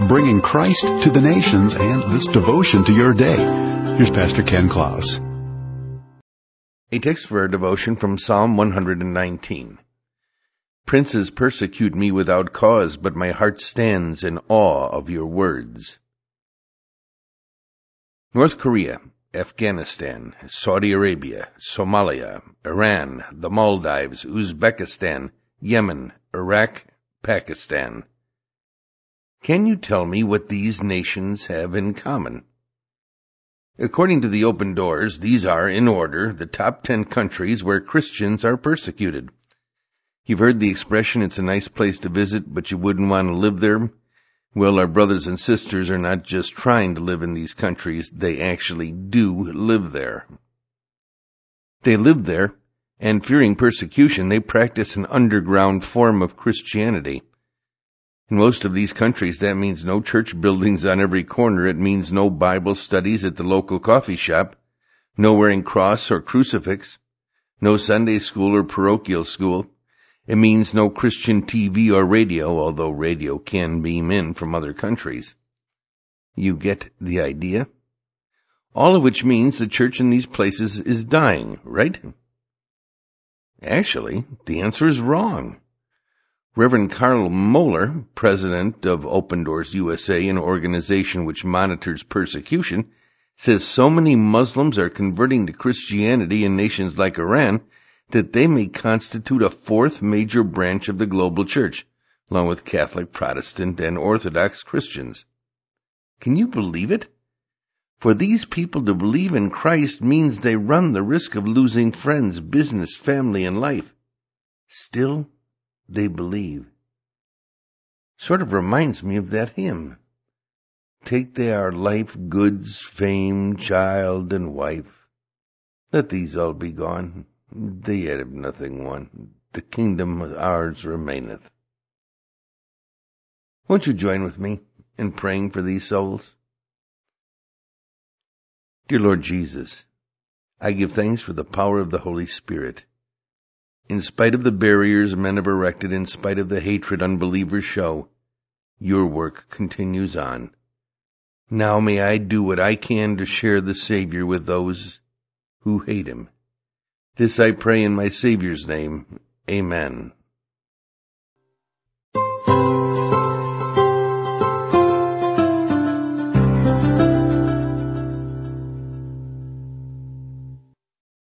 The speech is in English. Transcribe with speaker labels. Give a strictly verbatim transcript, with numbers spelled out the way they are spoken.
Speaker 1: bringing Christ to the nations and this devotion to your day. Here's Pastor Ken Klaus.
Speaker 2: A text for our devotion from Psalm one hundred nineteen. Princes persecute me without cause, but my heart stands in awe of your words. North Korea, Afghanistan, Saudi Arabia, Somalia, Iran, the Maldives, Uzbekistan, Yemen, Iraq, Pakistan. Can you tell me what these nations have in common? According to the Open Doors, these are, in order, the top ten countries where Christians are persecuted. You've heard the expression, it's a nice place to visit, but you wouldn't want to live there. Well, our brothers and sisters are not just trying to live in these countries, they actually do live there. They live there, and fearing persecution, they practice an underground form of Christianity. In most of these countries, that means no church buildings on every corner. It means no Bible studies at the local coffee shop, no wearing cross or crucifix, no Sunday school or parochial school. It means no Christian T V or radio, although radio can beam in from other countries. You get the idea? All of which means the church in these places is dying, right? Actually, the answer is wrong. Reverend Carl Moeller, president of Open Doors U S A, an organization which monitors persecution, says so many Muslims are converting to Christianity in nations like Iran that they may constitute a fourth major branch of the global church, along with Catholic, Protestant, and Orthodox Christians. Can you believe it? For these people to believe in Christ means they run the risk of losing friends, business, family, and life. Still, they believe. Sort of reminds me of that hymn. Take they our life, goods, fame, child, and wife. Let these all be gone. They yet have nothing won. The kingdom ours remaineth. Won't you join with me in praying for these souls? Dear Lord Jesus, I give thanks for the power of the Holy Spirit. In spite of the barriers men have erected, in spite of the hatred unbelievers show, your work continues on. Now may I do what I can to share the Savior with those who hate him. This I pray in my Savior's name. Amen.